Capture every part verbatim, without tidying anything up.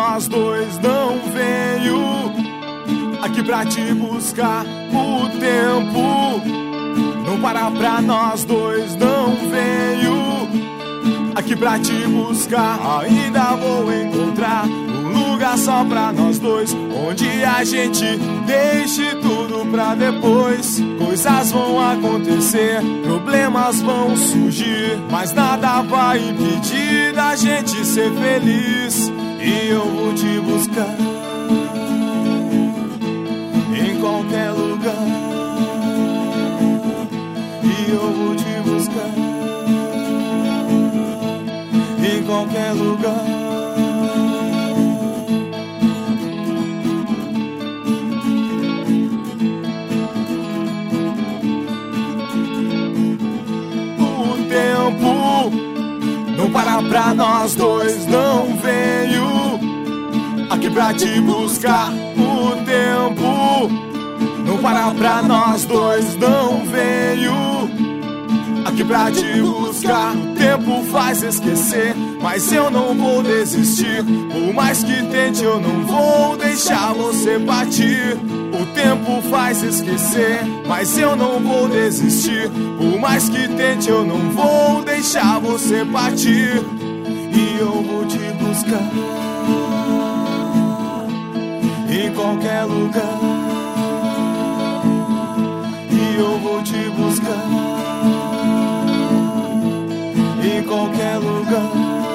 nós dois, não venho aqui pra te buscar. O tempo não para pra nós dois, não venho aqui pra te buscar. Ainda vou encontrar um lugar só pra nós dois, onde a gente deixe tudo pra depois. Coisas vão acontecer, problemas vão surgir, mas nada vai impedir da gente ser feliz. E eu vou te buscar em qualquer lugar. E eu vou te buscar em qualquer lugar. O tempo não para pra nós dois, não venho aqui pra te buscar. O tempo não para pra nós dois, não venho aqui pra te buscar. O tempo faz esquecer, mas eu não vou desistir. Por mais que tente, eu não vou deixar você partir. O tempo faz esquecer, mas eu não vou desistir. Por mais que tente, eu não vou deixar você partir. E eu vou te buscar em qualquer lugar. E eu vou te buscar em qualquer lugar.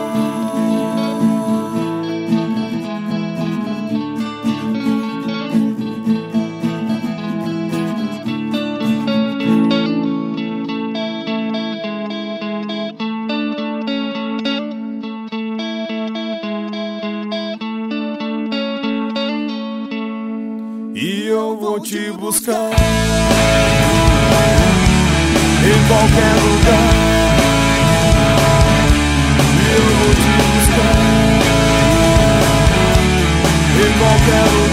E eu vou te buscar em qualquer lugar. E eu vou te buscar em qualquer lugar.